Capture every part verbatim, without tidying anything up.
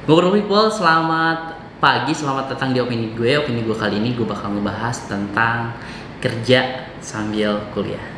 Ngobrol people, selamat pagi, selamat datang di opini gue. Opini gue kali ini gue bakal ngebahas tentang kerja sambil kuliah.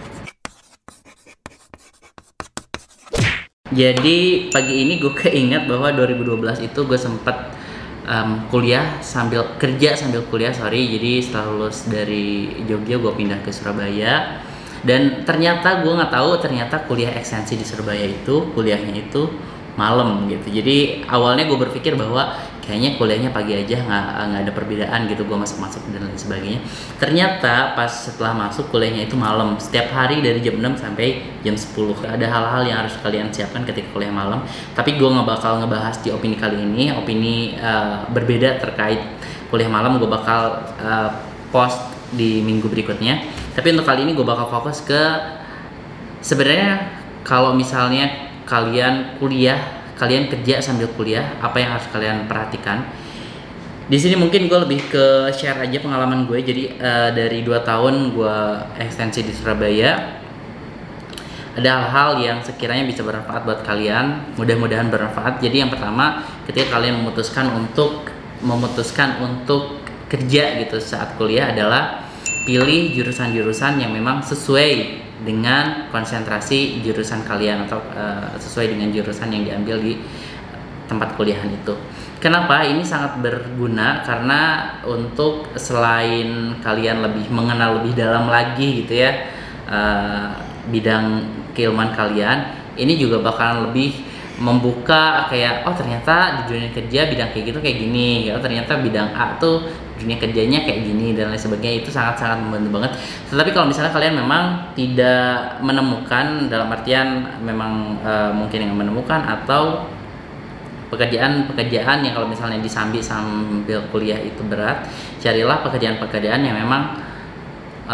Jadi pagi ini gue keinget bahwa dua ribu dua belas itu gue sempet um, kuliah sambil kerja sambil kuliah, sorry. Jadi setelah lulus dari Jogja gue pindah ke Surabaya. Dan ternyata gue nggak tahu ternyata kuliah ekstensi di Surabaya itu kuliahnya itu malam gitu. Jadi awalnya gue berpikir bahwa kayaknya kuliahnya pagi aja, nggak nggak ada perbedaan gitu, gue masuk-masuk dan lain sebagainya. Ternyata pas setelah masuk kuliahnya itu malam, setiap hari dari jam enam sampai jam sepuluh. Ada hal-hal yang harus kalian siapkan ketika kuliah malam, tapi gue nggak bakal ngebahas di opini kali ini. Opini uh, berbeda terkait kuliah malam gue bakal uh, post di minggu berikutnya. Tapi untuk kali ini gue bakal fokus ke sebenarnya kalau misalnya kalian kuliah, kalian kerja sambil kuliah, apa yang harus kalian perhatikan. Di sini mungkin gue lebih ke share aja pengalaman gue. Jadi uh, dari dua tahun gue ekstensi di Surabaya, ada hal-hal yang sekiranya bisa bermanfaat buat kalian. Mudah-mudahan bermanfaat. Jadi yang pertama, ketika kalian memutuskan untuk memutuskan untuk kerja gitu saat kuliah adalah pilih jurusan-jurusan yang memang sesuai dengan konsentrasi jurusan kalian atau uh, sesuai dengan jurusan yang diambil di tempat kuliahan itu. Kenapa ini sangat berguna? Karena untuk selain kalian lebih mengenal lebih dalam lagi gitu ya uh, bidang keilmuan kalian, ini juga bakalan lebih membuka kayak oh ternyata di dunia kerja bidang kayak gitu kayak gini ya, oh ternyata bidang A tuh dunia kerjanya kayak gini dan lain sebagainya. Itu sangat-sangat membantu banget. Tetapi kalau misalnya kalian memang tidak menemukan, dalam artian memang e, mungkin yang menemukan atau pekerjaan-pekerjaan yang kalau misalnya disambi sambil kuliah itu berat, carilah pekerjaan-pekerjaan yang memang e,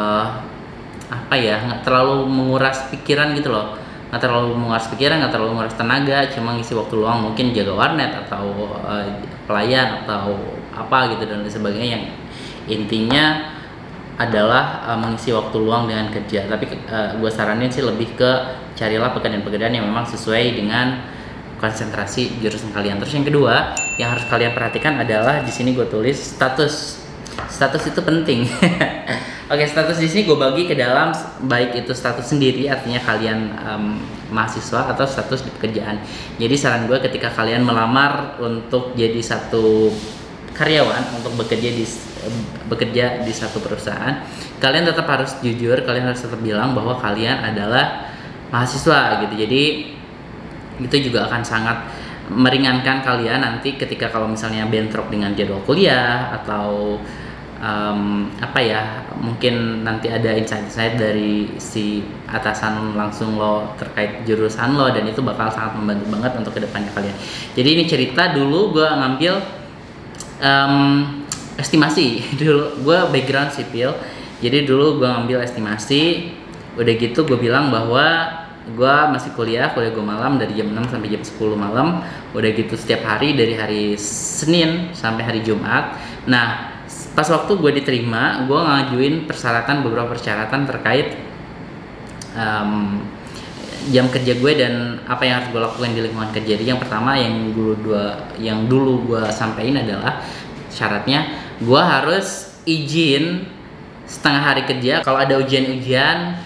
apa ya, nggak terlalu menguras pikiran gitu loh, nggak terlalu menguras pikiran, nggak terlalu menguras tenaga, cuma ngisi waktu luang, mungkin jaga warnet atau uh, pelayan atau apa gitu dan lain sebagainya, yang intinya adalah uh, mengisi waktu luang dengan kerja. Tapi uh, gue saranin sih lebih ke carilah pekerjaan-pekerjaan yang memang sesuai dengan konsentrasi jurusan kalian. Terus yang kedua yang harus kalian perhatikan adalah di sini gue tulis status. Status itu penting. Oke, status di sini gue bagi ke dalam baik itu status sendiri, artinya kalian um, mahasiswa, atau status di pekerjaan. Jadi saran gue ketika kalian melamar untuk jadi satu karyawan, untuk bekerja di bekerja di satu perusahaan, kalian tetap harus jujur, kalian harus tetap bilang bahwa kalian adalah mahasiswa gitu. Jadi itu juga akan sangat meringankan kalian nanti ketika kalau misalnya bentrok dengan jadwal kuliah atau Um, apa ya, mungkin nanti ada insight-insight dari si atasan langsung lo terkait jurusan lo, dan itu bakal sangat membantu banget untuk kedepannya kalian. Jadi ini cerita dulu gue ngambil um, estimasi dulu, gue background sipil, jadi dulu gue ngambil estimasi. Udah gitu gue bilang bahwa gue masih kuliah, kuliah gue malam dari jam enam sampai jam sepuluh malam. Udah gitu setiap hari dari hari Senin sampai hari Jumat. Nah pas waktu gue diterima, gue ngajuin persyaratan, beberapa persyaratan terkait um, jam kerja gue dan apa yang harus gue lakukan di lingkungan kerja. Jadi yang pertama yang dulu dua yang dulu gue sampaikan adalah syaratnya gue harus izin setengah hari kerja. Kalau ada ujian-ujian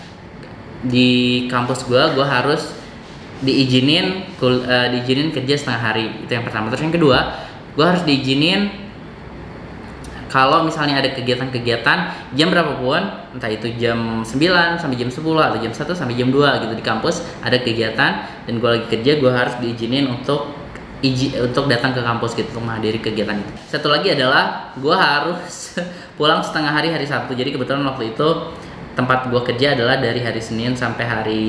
di kampus gue, gue harus diizinin uh, diizinin kerja setengah hari. Itu yang pertama. Terus yang kedua, gue harus diizinin kalau misalnya ada kegiatan-kegiatan jam berapapun, entah itu jam sembilan sampai jam sepuluh atau jam satu sampai jam dua gitu, di kampus ada kegiatan dan gue lagi kerja, gue harus diizinin untuk iji, untuk datang ke kampus gitu, untuk menghadiri kegiatan itu. Satu lagi adalah gue harus pulang setengah hari hari Sabtu. Jadi kebetulan waktu itu tempat gue kerja adalah dari hari Senin sampai hari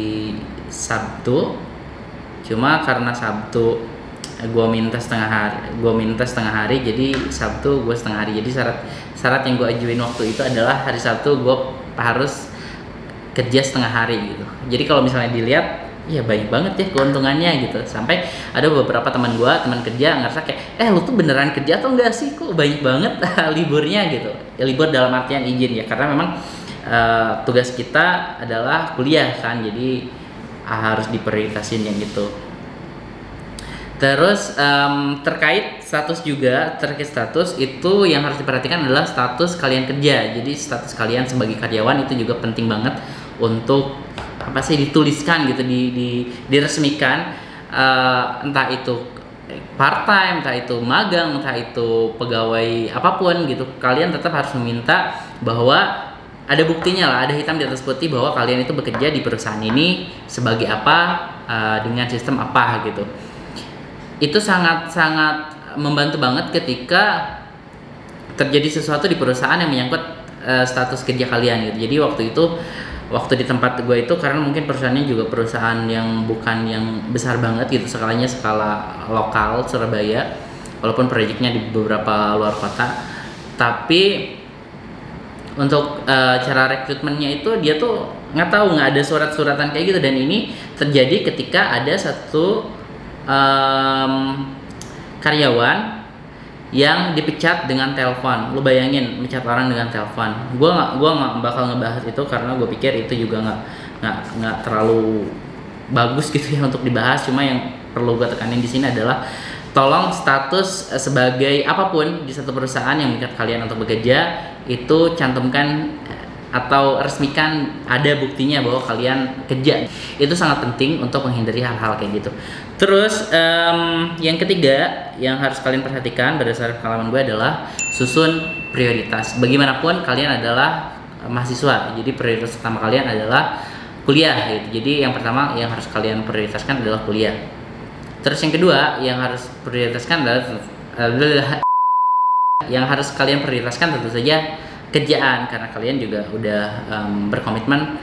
Sabtu. Cuma karena Sabtu gue minta setengah hari, gue minta setengah hari, jadi Sabtu gue setengah hari. Jadi syarat syarat yang gue ajuin waktu itu adalah hari Sabtu gue harus kerja setengah hari gitu. Jadi kalau misalnya dilihat, ya banyak banget ya keuntungannya gitu. Sampai ada beberapa teman gue, teman kerja ngerasa kayak, eh lu tuh beneran kerja atau enggak sih? Kok banyak banget liburnya gitu. Ya, libur dalam artian izin ya, karena memang uh, tugas kita adalah kuliah kan, jadi uh, harus diprioritasin yang gitu. Terus um, terkait status juga, terkait status itu yang harus diperhatikan adalah status kalian kerja. Jadi status kalian sebagai karyawan itu juga penting banget untuk apa sih dituliskan gitu, di, di diresmikan, uh, entah itu part time, entah itu magang, entah itu pegawai apapun gitu. Kalian tetap harus meminta bahwa ada buktinya lah, ada hitam di atas putih bahwa kalian itu bekerja di perusahaan ini sebagai apa, uh, dengan sistem apa gitu. Itu sangat-sangat membantu banget ketika terjadi sesuatu di perusahaan yang menyangkut uh, status kerja kalian gitu. Jadi waktu itu, waktu di tempat gue itu, karena mungkin perusahaannya juga perusahaan yang bukan yang besar banget gitu, skalanya skala lokal Surabaya, walaupun proyeknya di beberapa luar kota, tapi untuk uh, cara rekrutmennya itu dia tuh nggak tahu, nggak ada surat-suratan kayak gitu. Dan ini terjadi ketika ada satu Um, karyawan yang dipecat dengan telepon. Lu bayangin pecat orang dengan telepon. Gua nggak, gua nggak bakal ngebahas itu karena gue pikir itu juga nggak nggak nggak terlalu bagus gitu ya untuk dibahas. Cuma yang perlu gue tekanin di sini adalah tolong status sebagai apapun di satu perusahaan yang mengikat kalian untuk bekerja itu cantumkan atau resmikan, ada buktinya bahwa kalian kerja. Itu sangat penting untuk menghindari hal-hal kayak gitu. Terus um, yang ketiga yang harus kalian perhatikan berdasarkan pengalaman gue adalah susun prioritas. Bagaimanapun kalian adalah mahasiswa, jadi prioritas utama kalian adalah kuliah gitu. Jadi yang pertama yang harus kalian prioritaskan adalah kuliah. Terus yang kedua yang harus prioritaskan adalah uh, yang harus kalian prioritaskan tentu saja kerjaan, karena kalian juga udah um, berkomitmen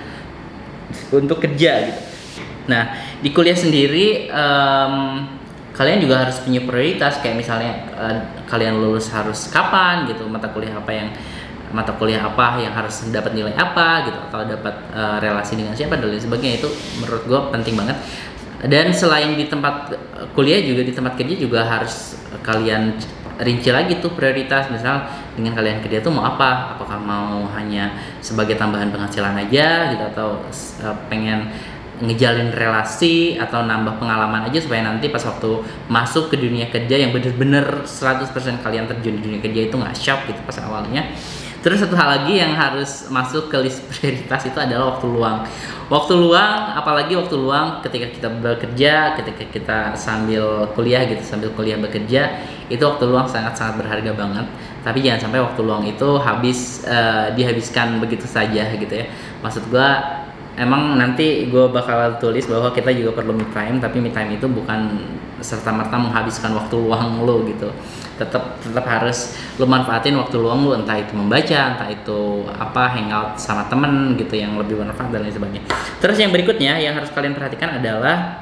untuk kerja gitu. Nah di kuliah sendiri um, kalian juga harus punya prioritas, kayak misalnya uh, kalian lulus harus kapan gitu, mata kuliah apa yang mata kuliah apa yang harus dapat nilai apa gitu, atau dapat uh, relasi dengan siapa dan lain sebagainya. Itu menurut gue penting banget. Dan selain di tempat kuliah juga di tempat kerja juga harus kalian rinci lagi tuh prioritas. Misal dengan kalian kerja tuh mau apa, apakah mau hanya sebagai tambahan penghasilan aja gitu, atau uh, pengen ngejalin relasi atau nambah pengalaman aja supaya nanti pas waktu masuk ke dunia kerja yang bener-bener seratus persen kalian terjun di dunia kerja itu nggak shock gitu pas awalnya. Terus satu hal lagi yang harus masuk ke list prioritas itu adalah waktu luang. Waktu luang, apalagi waktu luang ketika kita bekerja, ketika kita sambil kuliah gitu, sambil kuliah bekerja, itu waktu luang sangat-sangat berharga banget. Tapi jangan sampai waktu luang itu habis uh, dihabiskan begitu saja gitu ya. Maksud gua, emang nanti gue bakal tulis bahwa kita juga perlu me time, tapi me time itu bukan serta-merta menghabiskan waktu luang lo gitu. Tetap tetap harus lo manfaatin waktu luang lo, entah itu membaca, entah itu apa, hangout sama temen gitu yang lebih bermanfaat dan lain sebagainya. Terus yang berikutnya yang harus kalian perhatikan adalah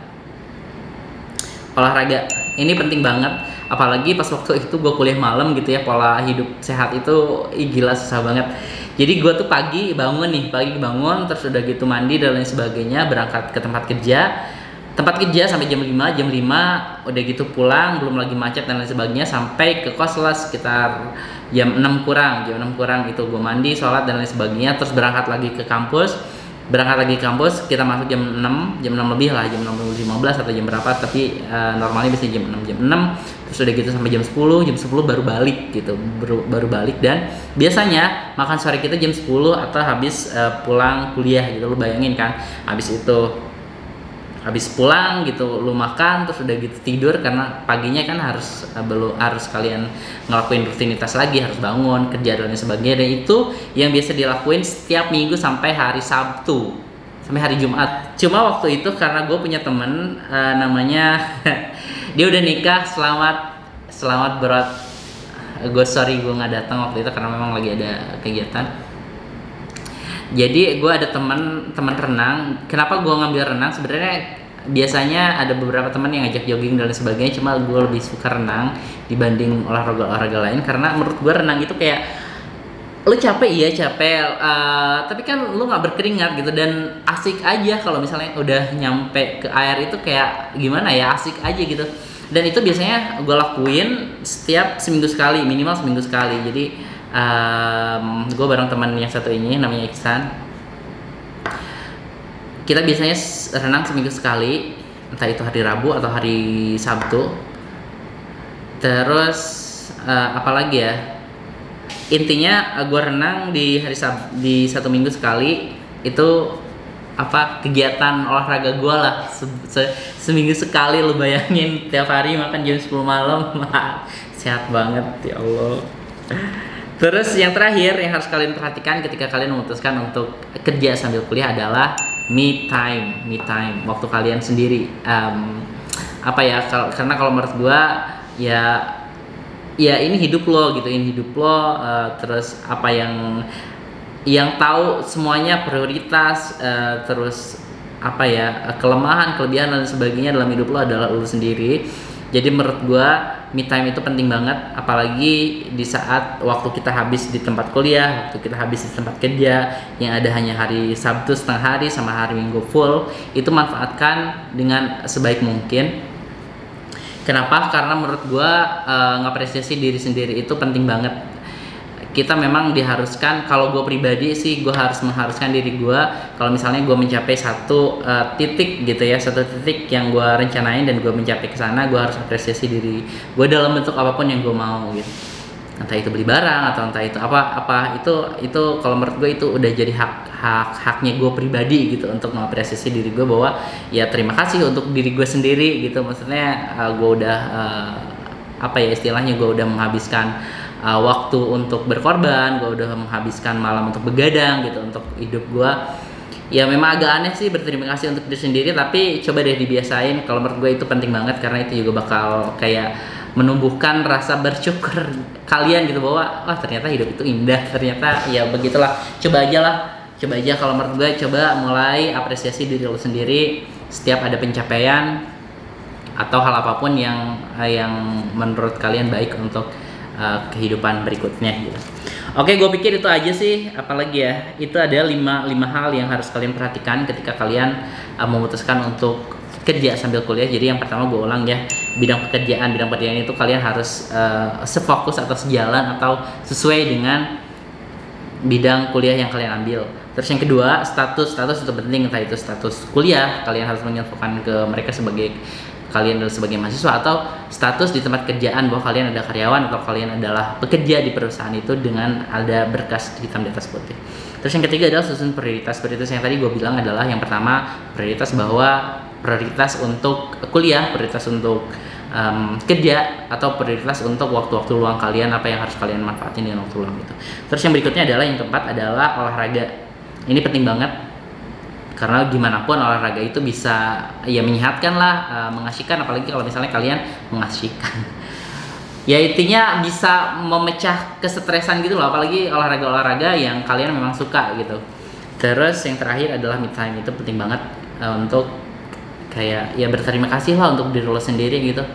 olahraga. Ini penting banget, apalagi pas waktu itu gue kuliah malam gitu ya, pola hidup sehat itu ih, gila susah banget. Jadi gue tuh pagi bangun nih, pagi bangun terus udah gitu mandi dan lain sebagainya, berangkat ke tempat kerja. Tempat kerja sampai jam lima, jam lima udah gitu pulang, belum lagi macet dan lain sebagainya, sampai ke kos lah sekitar jam enam kurang, jam enam kurang itu gue mandi, sholat dan lain sebagainya, terus berangkat lagi ke kampus. Berangkat lagi ke kampus, kita masuk jam enam, jam enam lebih lah, jam enam lima belas atau jam berapa, tapi uh, normalnya biasanya jam enam, jam enam. Terus udah gitu sampai jam sepuluh, jam sepuluh baru balik gitu, baru, baru balik. Dan biasanya makan sore kita jam sepuluh atau habis uh, pulang kuliah gitu. Lu bayangin kan, habis itu habis pulang gitu lu makan, terus udah gitu tidur, karena paginya kan harus uh, belum harus kalian ngelakuin rutinitas lagi, harus bangun kerja dan lain sebagainya. Dan itu yang biasa dilakuin setiap minggu sampai hari Sabtu, sampai hari Jumat. Cuma waktu itu karena gue punya temen uh, namanya dia udah nikah, selamat selamat berat. Gue sorry gue nggak datang waktu itu karena memang lagi ada kegiatan. Jadi gue ada teman teman renang. Kenapa gue ngambil renang? Sebenarnya biasanya ada beberapa teman yang ngajak jogging dan lain sebagainya. Cuma gue lebih suka renang dibanding olahraga-olahraga lain, karena menurut gue renang itu kayak lu capek, iya capek, uh, tapi kan lu nggak berkeringat gitu, dan asik aja kalau misalnya udah nyampe ke air itu kayak gimana ya, asik aja gitu. Dan itu biasanya gue lakuin setiap seminggu sekali, minimal seminggu sekali. Jadi Um, gue bareng teman yang satu ini namanya Iksan. Kita biasanya renang seminggu sekali. entah itu hari Rabu atau hari Sabtu. Terus uh, apalagi ya, intinya gue renang di hari Sab di satu minggu sekali. Itu apa kegiatan olahraga gue lah, se se seminggu sekali. Lu bayangin tiap hari makan jam sepuluh malam. Sehat banget ya Allah. Terus yang terakhir yang harus kalian perhatikan ketika kalian memutuskan untuk kerja sambil kuliah adalah me time, me time, waktu kalian sendiri. Um, apa ya? Kalau karena kalau menurut gue ya, ya ini hidup lo gitu, ini hidup lo. Uh, terus apa yang yang tahu semuanya prioritas, uh, terus apa ya, kelemahan, kelebihan dan sebagainya dalam hidup lo adalah lo sendiri. Jadi menurut gua me time itu penting banget, apalagi di saat waktu kita habis di tempat kuliah, waktu kita habis di tempat kerja yang ada hanya hari Sabtu setengah hari sama hari Minggu full. Itu manfaatkan dengan sebaik mungkin. Kenapa? Karena menurut gua uh, ngapresiasi diri sendiri itu penting banget. Kita memang diharuskan, kalau gue pribadi sih gue harus mengharuskan diri gue, kalau misalnya gue mencapai satu uh, titik gitu ya, satu titik yang gue rencanain dan gue mencapai ke sana, gue harus apresiasi diri gue dalam bentuk apapun yang gue mau gitu. Entah itu beli barang atau entah itu apa apa itu itu kalau menurut gue itu udah jadi hak hak haknya gue pribadi gitu untuk mengapresiasi diri gue, bahwa ya terima kasih untuk diri gue sendiri gitu. Maksudnya uh, gue udah uh, apa ya istilahnya, gue udah menghabiskan Uh, waktu untuk berkorban, gue udah menghabiskan malam untuk begadang gitu untuk hidup gue. Ya memang agak aneh sih berterima kasih untuk diri sendiri, tapi coba deh dibiasain. Kalau menurut gue itu penting banget, karena itu juga bakal kayak menumbuhkan rasa bersyukur kalian gitu, bahwa wah ternyata hidup itu indah, ternyata ya begitulah. Coba aja lah, coba aja kalau menurut gue, coba mulai apresiasi diri lo sendiri setiap ada pencapaian atau hal apapun yang yang menurut kalian baik untuk Uh, kehidupan berikutnya gitu. Oke, gue pikir itu aja sih. Apalagi ya, itu ada lima, lima hal yang harus kalian perhatikan ketika kalian uh, memutuskan untuk kerja sambil kuliah. Jadi yang pertama gue ulang ya, bidang pekerjaan. Bidang pekerjaan itu kalian harus uh, sefokus atau sejalan atau sesuai dengan bidang kuliah yang kalian ambil. Terus yang kedua, status. Status itu penting, entah itu status kuliah, kalian harus menginfokan ke mereka sebagai kalian adalah sebagai mahasiswa, atau status di tempat kerjaan bahwa kalian ada karyawan atau kalian adalah pekerja di perusahaan itu dengan ada berkas hitam di atas putih. Terus yang ketiga adalah susun prioritas. Prioritas yang tadi gue bilang adalah yang pertama prioritas bahwa prioritas untuk kuliah, prioritas untuk um, kerja, atau prioritas untuk waktu-waktu luang kalian, apa yang harus kalian manfaatin dengan waktu luang itu. Terus yang berikutnya adalah yang keempat adalah olahraga. Ini penting banget, karena gimana pun olahraga itu bisa ya menyehatkan lah, uh, mengasyikan, apalagi kalau misalnya kalian mengasyikan ya intinya bisa memecah kesetresan gitu loh, apalagi olahraga-olahraga yang kalian memang suka gitu. Terus yang terakhir adalah me time. Itu penting banget uh, untuk kayak ya berterima kasih lah untuk diri lo sendiri gitu.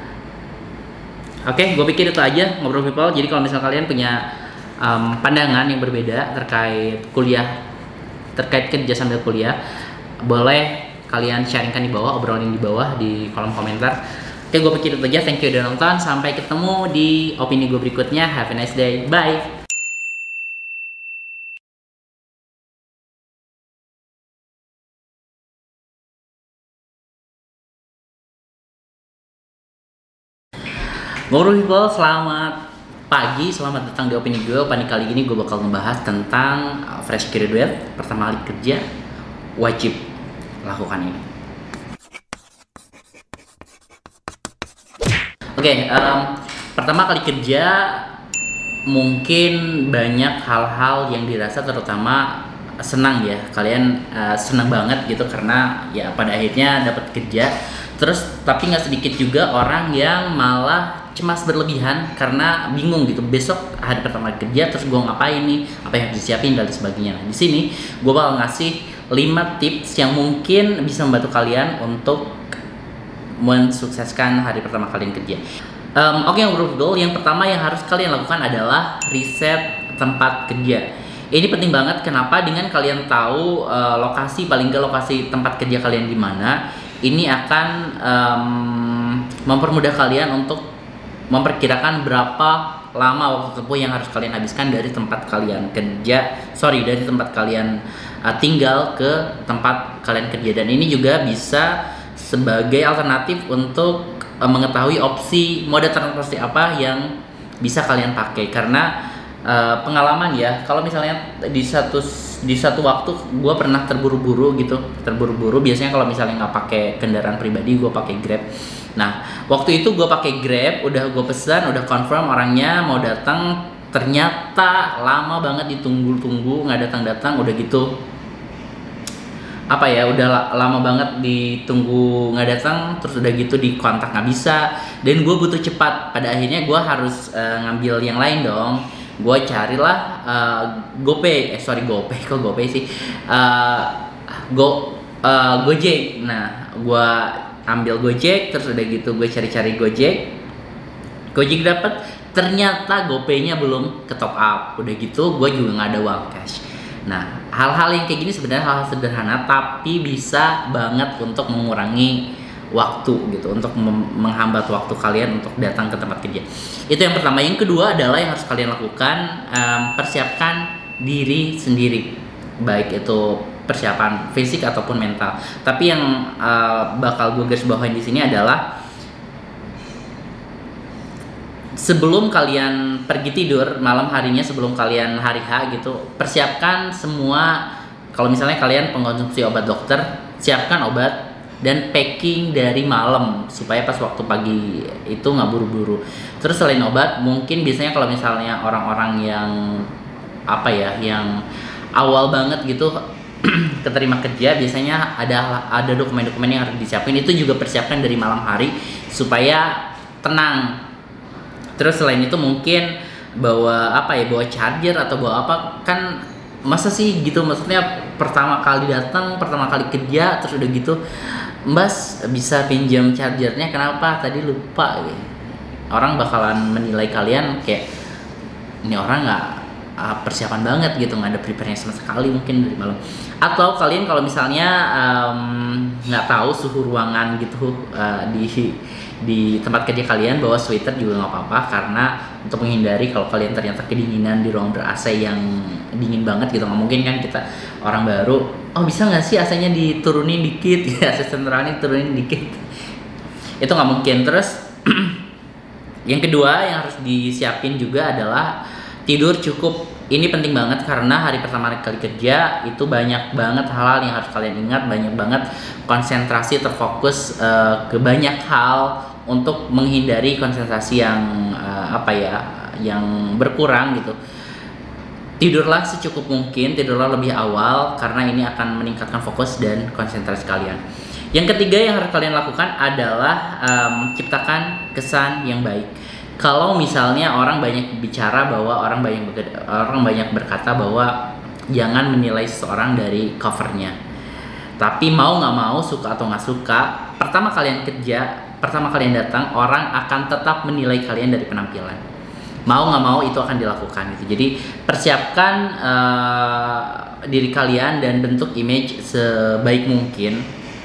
Oke, gue pikir itu aja ngobrol people. Jadi kalau misalnya kalian punya um, pandangan yang berbeda terkait kuliah, terkait kerja sambil kuliah, boleh kalian sharingkan di bawah, obrolin di bawah di kolom komentar. Oke, gue pikir itu aja. Thank you udah nonton. Sampai ketemu di opini gue berikutnya. Have a nice day. Bye. Ngobrol people, selamat pagi, selamat datang di opini gue. Opini kali ini gue bakal ngebahas tentang fresh graduate pertama kali kerja wajib lakukan ini. Oke, okay, um, pertama kali kerja mungkin banyak hal-hal yang dirasa, terutama senang ya. Kalian uh, senang banget gitu karena ya pada akhirnya dapat kerja. Terus tapi nggak sedikit juga orang yang malah cemas berlebihan karena bingung gitu, besok hari pertama kerja terus gue ngapain nih, apa yang harus disiapin dan sebagainya. Nah, di sini gue bakal ngasih lima tips yang mungkin bisa membantu kalian untuk mensukseskan hari pertama kalian kerja. Um, Oke, okay, yang bro, yang pertama yang harus kalian lakukan adalah riset tempat kerja. Ini penting banget. Kenapa? Dengan kalian tahu uh, lokasi, paling nggak lokasi tempat kerja kalian di mana, ini akan um, mempermudah kalian untuk memperkirakan berapa lama waktu tempuh yang harus kalian habiskan dari tempat kalian kerja, sorry dari tempat kalian uh, tinggal ke tempat kalian kerja. Dan ini juga bisa sebagai alternatif untuk uh, mengetahui opsi moda transportasi apa yang bisa kalian pakai. Karena uh, pengalaman ya, kalau misalnya di satu di satu waktu gue pernah terburu-buru gitu, terburu-buru. Biasanya kalau misalnya nggak pakai kendaraan pribadi, gue pakai Grab. Nah, waktu itu gue pakai Grab, udah gue pesan, udah confirm orangnya mau datang, ternyata lama banget ditunggu-tunggu, nggak datang-datang, udah gitu apa ya, udah lama banget ditunggu nggak datang, terus udah gitu di kontak nggak bisa, dan gue butuh cepat. Pada akhirnya gue harus uh, ngambil yang lain dong. Gue carilah uh, GoPay, eh sorry GoPay kok GoPay sih, uh, Go uh, Gojek. Nah, gue ambil Gojek, terus udah gitu gue cari-cari Gojek, Gojek dapet, ternyata GoPay-nya belum ke top up, udah gitu gue juga nggak ada uang cash. Nah, hal-hal yang kayak gini sebenarnya hal-hal sederhana tapi bisa banget untuk mengurangi waktu gitu, untuk menghambat waktu kalian untuk datang ke tempat kerja. Itu yang pertama. Yang kedua adalah yang harus kalian lakukan, um, persiapkan diri sendiri, baik itu persiapan fisik ataupun mental. Tapi yang uh, bakal gue garis bawahin di sini adalah sebelum kalian pergi tidur malam harinya, sebelum kalian hari H gitu, persiapkan semua. Kalau misalnya kalian pengkonsumsi obat dokter, siapkan obat dan packing dari malam supaya pas waktu pagi itu nggak buru-buru. Terus selain obat, mungkin biasanya kalau misalnya orang-orang yang apa ya, yang awal banget gitu keterima kerja, biasanya ada ada dokumen-dokumen yang harus disiapin, itu juga persiapkan dari malam hari supaya tenang. Terus selain itu mungkin bawa apa ya, bawa charger atau bawa apa, kan masa sih gitu, maksudnya pertama kali datang, pertama kali kerja, terus udah gitu Mas bisa pinjam chargernya, kenapa tadi lupa gitu. Orang bakalan menilai kalian kayak ini orang nggak uh, persiapan banget gitu, nggak ada prepare-nya sama sekali mungkin dari malam. Atau kalian kalau misalnya nggak um, tahu suhu ruangan gitu uh, di di tempat kerja kalian, bawa sweater juga nggak apa-apa, karena untuk menghindari kalau kalian ternyata kedinginan di ruang ber-A C yang dingin banget gitu. Nggak mungkin kan kita orang baru, oh bisa nggak sih A C-nya diturunin dikit, A C sentralnya diturunin dikit, itu nggak mungkin. Terus yang kedua yang harus disiapin juga adalah tidur cukup. Ini penting banget karena hari pertama kali kerja itu banyak banget hal-hal yang harus kalian ingat, banyak banget konsentrasi terfokus uh, ke banyak hal untuk menghindari konsentrasi yang uh, apa ya, yang berkurang gitu. Tidurlah secukup mungkin, tidurlah lebih awal karena ini akan meningkatkan fokus dan konsentrasi kalian. Yang ketiga yang harus kalian lakukan adalah um, ciptakan kesan yang baik. Kalau misalnya orang banyak bicara bahwa orang banyak orang banyak berkata bahwa jangan menilai seseorang dari covernya, tapi mau nggak mau, suka atau nggak suka, pertama kalian kerja, pertama kalian datang, orang akan tetap menilai kalian dari penampilan. Mau nggak mau itu akan dilakukan gitu. Jadi persiapkan uh, diri kalian dan bentuk image sebaik mungkin.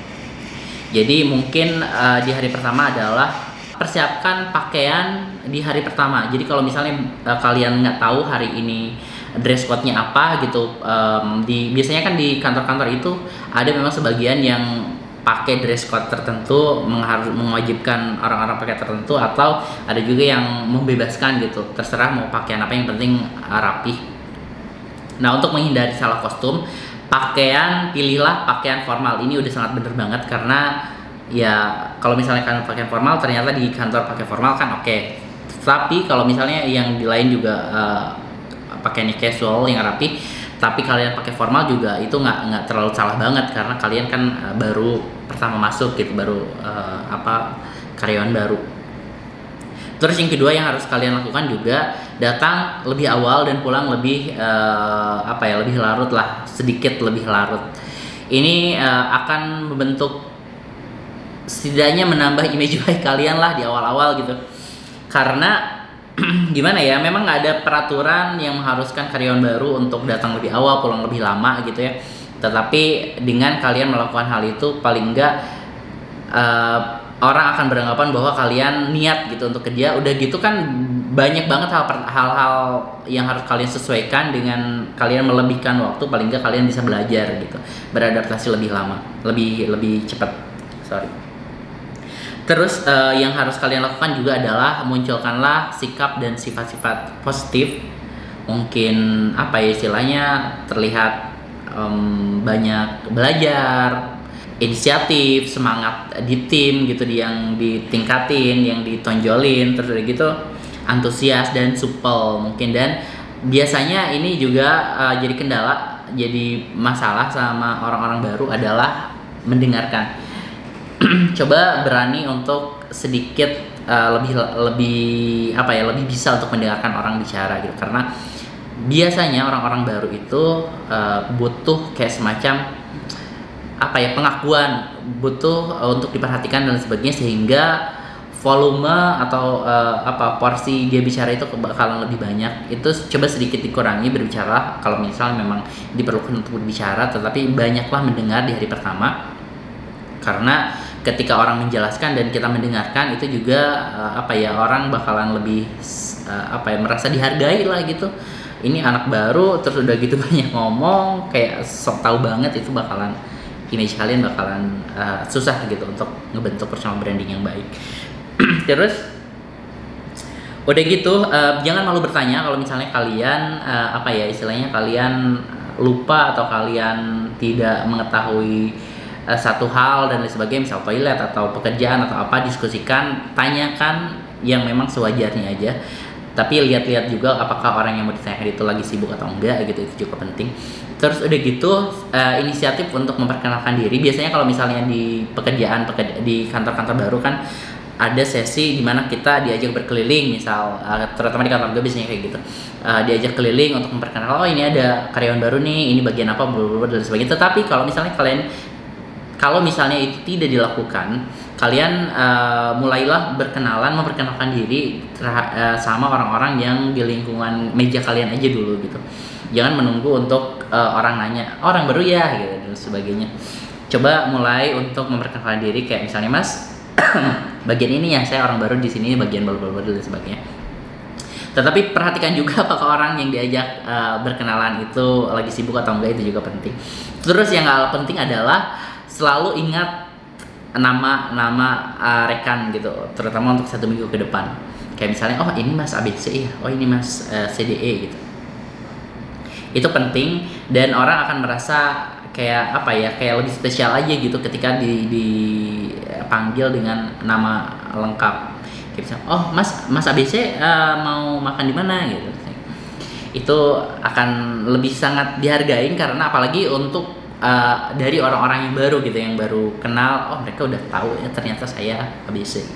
Jadi mungkin uh, di hari pertama adalah persiapkan pakaian di hari pertama. Jadi kalau misalnya uh, kalian nggak tahu hari ini dress code-nya apa gitu, um, di biasanya kan di kantor-kantor itu ada memang sebagian yang pakai dress code tertentu, mengharus mewajibkan orang-orang pakai tertentu, atau ada juga yang membebaskan gitu, terserah mau pakaian apa, yang penting uh, rapih. Nah, untuk menghindari salah kostum, pakaian, pilihlah pakaian formal. Ini udah sangat bener banget karena ya kalau misalnya kalian pakai formal, ternyata di kantor pakai formal kan oke. Okay. Tapi kalau misalnya yang di lain juga uh, pakaiannya casual yang rapi, tapi kalian pakai formal juga, itu nggak nggak terlalu salah banget karena kalian kan uh, baru pertama masuk gitu, baru uh, apa karyawan baru. Terus yang kedua yang harus kalian lakukan juga, datang lebih awal dan pulang lebih uh, apa ya lebih larut lah, sedikit lebih larut. Ini uh, akan membentuk, setidaknya menambah image baik kalian lah di awal-awal gitu. Karena gimana ya, memang nggak ada peraturan yang mengharuskan karyawan baru untuk datang lebih awal, pulang lebih lama gitu ya. Tetapi dengan kalian melakukan hal itu, paling enggak uh, orang akan beranggapan bahwa kalian niat gitu untuk kerja. Udah gitu kan banyak banget hal-hal yang harus kalian sesuaikan. Dengan kalian melebihkan waktu, paling enggak kalian bisa belajar gitu, beradaptasi lebih lama, lebih lebih cepat. Sorry. Terus uh, yang harus kalian lakukan juga adalah munculkanlah sikap dan sifat-sifat positif. Mungkin apa ya istilahnya, terlihat um, banyak belajar, inisiatif, semangat di tim gitu, yang ditingkatin, yang ditonjolin, terus udah gitu antusias dan supel mungkin. Dan biasanya ini juga uh, jadi kendala, jadi masalah sama orang-orang baru adalah mendengarkan. Coba berani untuk sedikit uh, lebih lebih apa ya lebih bisa untuk mendengarkan orang bicara gitu, karena biasanya orang-orang baru itu uh, butuh kayak semacam apa ya pengakuan, butuh uh, untuk diperhatikan dan sebagainya, sehingga volume atau uh, apa porsi dia bicara itu bakalan lebih banyak. Itu coba sedikit dikurangi berbicara kalau misalnya memang diperlukan untuk berbicara, tetapi banyaklah mendengar di hari pertama, karena ketika orang menjelaskan dan kita mendengarkan itu juga uh, apa ya orang bakalan lebih uh, apa ya merasa dihargai lah gitu. Ini anak baru terus udah gitu banyak ngomong kayak sok tahu banget, itu bakalan image kalian bakalan uh, susah gitu untuk ngebentuk personal branding yang baik. Terus udah gitu uh, jangan malu bertanya kalau misalnya kalian uh, apa ya istilahnya kalian lupa atau kalian tidak mengetahui uh, satu hal dan lain sebagainya, misal toilet atau pekerjaan atau apa, diskusikan, tanyakan yang memang sewajarnya aja. Tapi lihat-lihat juga apakah orang yang mau ditanyakan itu lagi sibuk atau enggak gitu, itu juga penting. Terus udah gitu uh, inisiatif untuk memperkenalkan diri. Biasanya kalau misalnya di pekerjaan pekerja, di kantor-kantor baru kan ada sesi dimana kita diajak berkeliling, misal uh, terutama di kantor gue biasanya kayak gitu, uh, diajak keliling untuk memperkenalkan, oh ini ada karyawan baru nih, ini bagian apa, blablabla dan sebagainya. Tetapi kalau misalnya kalian kalau misalnya itu tidak dilakukan, kalian uh, mulailah berkenalan, memperkenalkan diri uh, sama orang-orang yang di lingkungan meja kalian aja dulu gitu. Jangan menunggu untuk uh, orang nanya, oh, orang baru ya gitu dan sebagainya. Coba mulai untuk memperkenalkan diri, kayak misalnya, Mas, bagian ini ya, saya orang baru di sini, bagian blablabla dan sebagainya. Tetapi perhatikan juga apakah orang yang diajak uh, berkenalan itu lagi sibuk atau enggak, itu juga penting. Terus yang hal penting adalah selalu ingat nama-nama uh, rekan gitu, terutama untuk satu minggu ke depan. Kayak misalnya, oh ini Mas A B C ya, oh ini Mas uh, C D E gitu. Itu penting dan orang akan merasa kayak apa ya, kayak lebih spesial aja gitu ketika dipanggil dengan nama lengkap. Kayak misalnya, oh Mas Mas A B C uh, mau makan di mana gitu. Itu akan lebih sangat dihargain, karena apalagi untuk Uh, dari orang-orang yang baru gitu, yang baru kenal, oh mereka udah tahu ya ternyata saya A B C.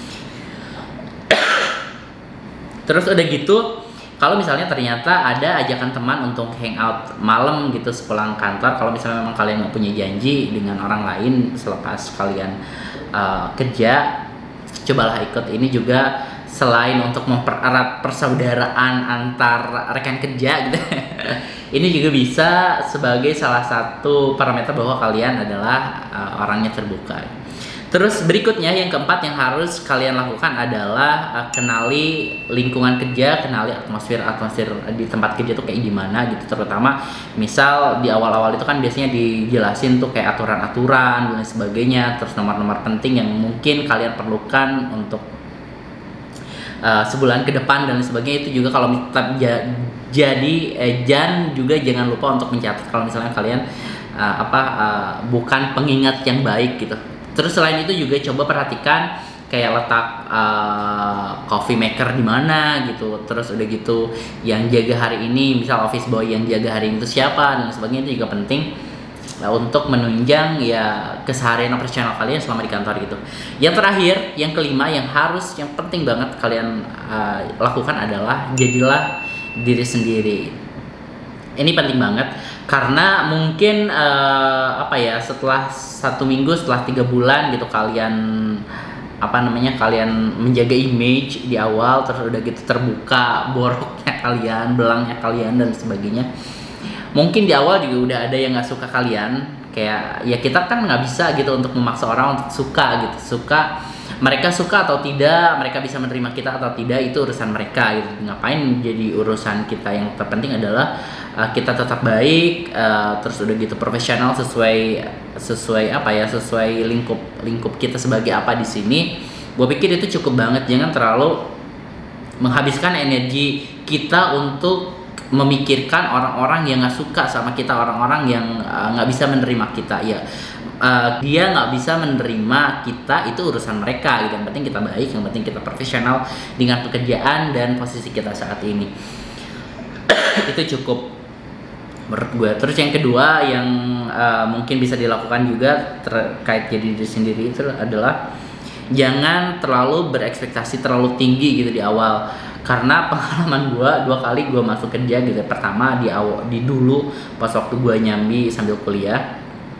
Terus udah gitu, kalau misalnya ternyata ada ajakan teman untuk hangout malam gitu sepulang kantor, kalau misalnya memang kalian nggak punya janji dengan orang lain selepas kalian uh, kerja, cobalah ikut. Ini juga selain untuk mempererat persaudaraan antar rekan kerja gitu, ini juga bisa sebagai salah satu parameter bahwa kalian adalah uh, orangnya terbuka. Terus berikutnya yang keempat yang harus kalian lakukan adalah uh, kenali lingkungan kerja, kenali atmosfer atmosfer di tempat kerja tuh kayak gimana gitu. Terutama misal di awal-awal itu kan biasanya dijelasin tuh kayak aturan-aturan dan sebagainya, terus nomor-nomor penting yang mungkin kalian perlukan untuk Uh, sebulan ke depan dan sebagainya. Itu juga kalau tetap ja, jadi eh, Jan juga jangan lupa untuk mencatat kalau misalnya kalian uh, apa uh, bukan pengingat yang baik gitu. Terus selain itu juga coba perhatikan kayak letak uh, coffee maker di mana gitu. Terus udah gitu yang jaga hari ini, misal office boy yang jaga hari ini itu siapa dan sebagainya, itu juga penting Nah, untuk menunjang ya keseharian operasional kalian selama di kantor gitu. Yang terakhir, yang kelima, yang harus, yang penting banget kalian uh, lakukan adalah jadilah diri sendiri. Ini penting banget karena mungkin uh, apa ya setelah satu minggu, setelah tiga bulan gitu kalian apa namanya kalian menjaga image di awal, terus udah gitu terbuka boroknya kalian, belangnya kalian dan sebagainya. Mungkin di awal juga udah ada yang nggak suka kalian, kayak ya kita kan nggak bisa gitu untuk memaksa orang untuk suka gitu, suka mereka suka atau tidak, mereka bisa menerima kita atau tidak, itu urusan mereka gitu. Ngapain jadi urusan kita. Yang terpenting adalah uh, kita tetap baik, uh, terus udah gitu profesional sesuai sesuai apa ya, sesuai lingkup lingkup kita sebagai apa di sini. Gue pikir itu cukup banget. Jangan terlalu menghabiskan energi kita untuk memikirkan orang-orang yang nggak suka sama kita, orang-orang yang nggak uh, bisa menerima kita ya. Uh, dia nggak bisa menerima kita, itu urusan mereka gitu. Yang penting kita baik, yang penting kita profesional dengan pekerjaan dan posisi kita saat ini. Itu cukup menurut gue. Terus yang kedua yang uh, mungkin bisa dilakukan juga terkait jadi diri sendiri itu adalah jangan terlalu berekspektasi terlalu tinggi gitu di awal. Karena pengalaman gue dua kali gue masuk kerja gitu. Pertama di awal, di dulu pas waktu gue nyambi sambil kuliah.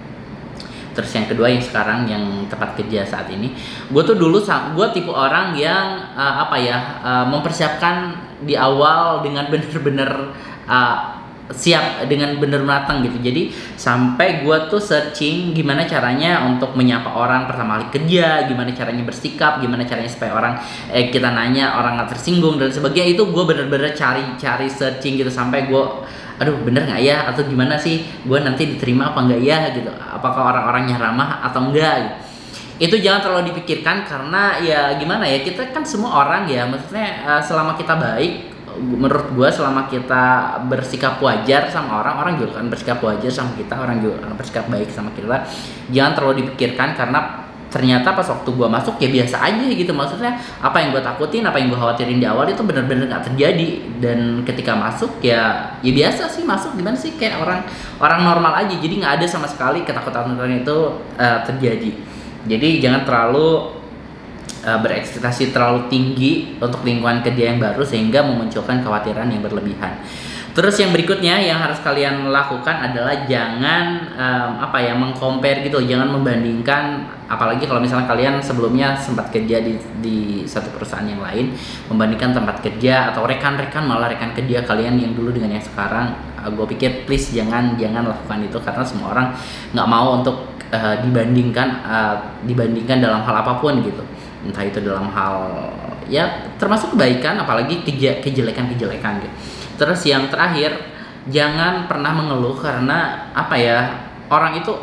Terus yang kedua yang sekarang yang tempat kerja saat ini, gue tuh dulu gue tipe orang yang uh, apa ya uh, mempersiapkan di awal dengan bener-bener uh, siap, dengan bener matang gitu. Jadi sampai gue tuh searching gimana caranya untuk menyapa orang pertama kali kerja, gimana caranya bersikap, gimana caranya supaya orang eh, kita nanya orang nggak tersinggung dan sebagainya. Itu gue bener-bener cari-cari searching gitu sampai gue aduh bener nggak ya, atau gimana sih gue nanti diterima apa enggak ya gitu, apakah orang-orangnya ramah atau enggak gitu. Itu jangan terlalu dipikirkan karena ya gimana ya, kita kan semua orang ya, maksudnya uh, selama kita baik, menurut gue selama kita bersikap wajar sama orang, orang juga akan bersikap wajar sama kita, orang juga akan bersikap baik sama kita. Jangan terlalu dipikirkan karena ternyata pas waktu gue masuk ya biasa aja gitu. Maksudnya apa yang gue takutin, apa yang gue khawatirin di awal itu benar-benar gak terjadi. Dan ketika masuk ya ya biasa sih, masuk gimana sih, kayak orang orang normal aja. Jadi nggak ada sama sekali ketakutan itu uh, terjadi. Jadi jangan terlalu uh, berekspektasi terlalu tinggi untuk lingkungan kerja yang baru sehingga memunculkan kekhawatiran yang berlebihan. Terus yang berikutnya yang harus kalian lakukan adalah jangan um, apa ya mengcompare gitu, jangan membandingkan, apalagi kalau misalnya kalian sebelumnya sempat kerja di, di satu perusahaan yang lain, membandingkan tempat kerja atau rekan-rekan, malah rekan kerja kalian yang dulu dengan yang sekarang. Uh, gue pikir please jangan jangan lakukan itu karena semua orang nggak mau untuk uh, dibandingkan uh, dibandingkan dalam hal apapun gitu, entah itu dalam hal ya termasuk kebaikan, apalagi keja, kejelekan-kejelekan gitu. Terus yang terakhir, jangan pernah mengeluh karena apa ya, orang itu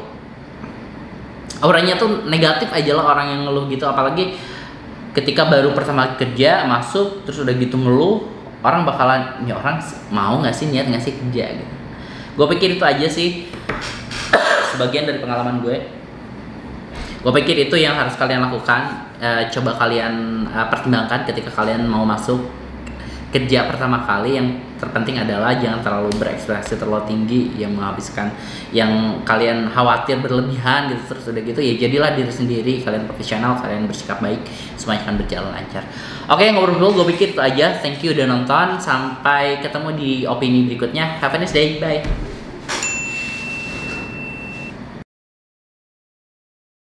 auranya tuh negatif aja lah orang yang ngeluh gitu. Apalagi ketika baru pertama kerja masuk terus udah gitu ngeluh, orang bakalan ya orang mau nggak sih, niat nggak sih kerja gitu. Gue pikir itu aja sih sebagian dari pengalaman gue. Gue pikir itu yang harus kalian lakukan. E, coba kalian e, pertimbangkan ketika kalian mau masuk kerja pertama kali. Yang terpenting adalah jangan terlalu berekspektasi terlalu tinggi yang menghabiskan, yang kalian khawatir berlebihan gitu. Terus udah gitu ya jadilah diri sendiri, kalian profesional, kalian bersikap baik, semuanya akan berjalan lancar. Oke, ngobrol-ngobrol gue pikir itu aja. Thank you udah nonton, sampai ketemu di opini berikutnya. Have a nice day, bye.